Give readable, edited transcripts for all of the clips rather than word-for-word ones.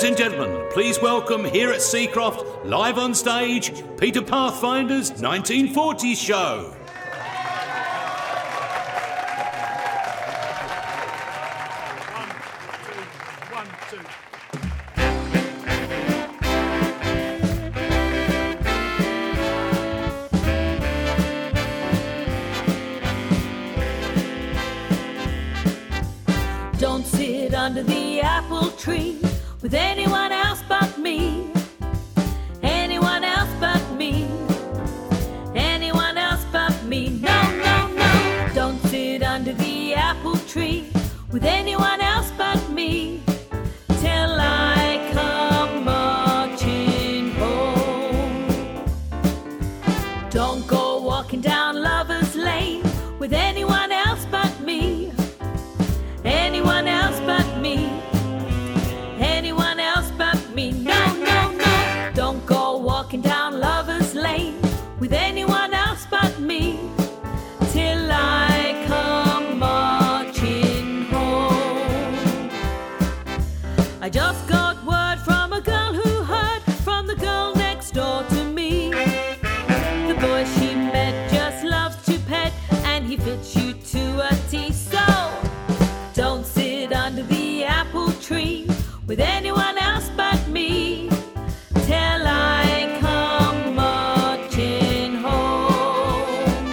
Ladies and gentlemen, please welcome here at Seacroft, live on stage, Peter Pathfinder's 1940s show. One, two. Don't sit under the apple tree with anyone else but me. Anyone else but me. Anyone else but me. No, no, no. Don't sit under the apple tree with anyone else but me till I come marching home. Don't go walking down Lover's Lane with anyone else but me. Anyone else but me. Anyone else but me. No, no, no. Don't go walking down Lover's Lane with anyone else but me till I come marching home. I just got word from a girl who heard from the girl next door to me. The boy she met just loves to pet, and he fits you to a T. So don't sit under the apple tree with anyone else but me till I come marching home.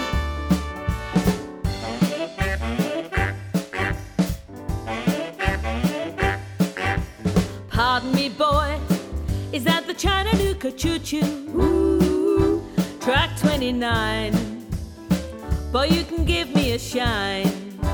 Pardon me, boy, is that the Chattanooga choo-choo? Ooh, track 29. Boy, you can give me a shine.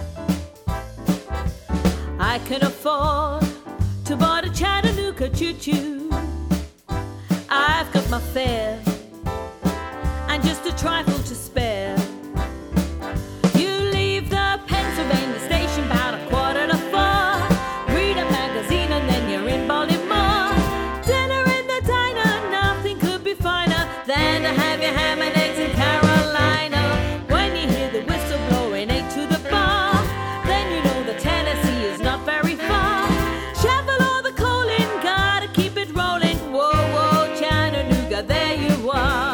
I can afford to board a Chattanooga choo-choo. I've got my fare and just a trifle to spare. You leave the Pennsylvania station about 3:45. Read a magazine and then you're in Baltimore. Dinner in the diner, nothing could be finer than to have your ham and eggs in Carolina. When you hear the whistle blowing 8 to the bar, then you know the Tennessee is not very far. Shovel all the coal in, gotta keep it rolling. Whoa, whoa, Chattanooga, there you are.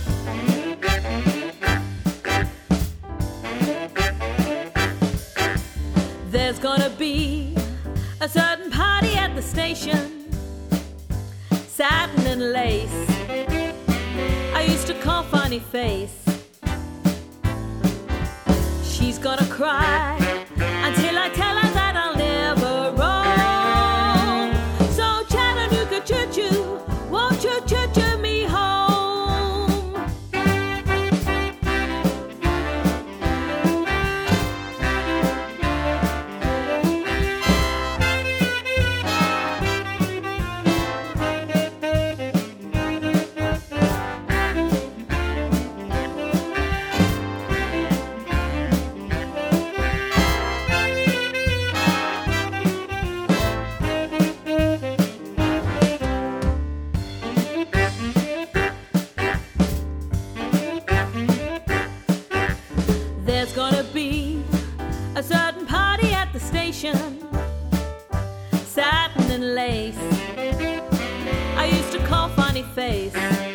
There's gonna be a certain party at the station, satin and lace. I used to call Funny Face. She's gonna cry until I tell her that I'll never roam. So Chattanooga choo-choo, won't you choo-choo me home? There's gonna be a certain party at the station, satin and lace. I used to call Funny Face.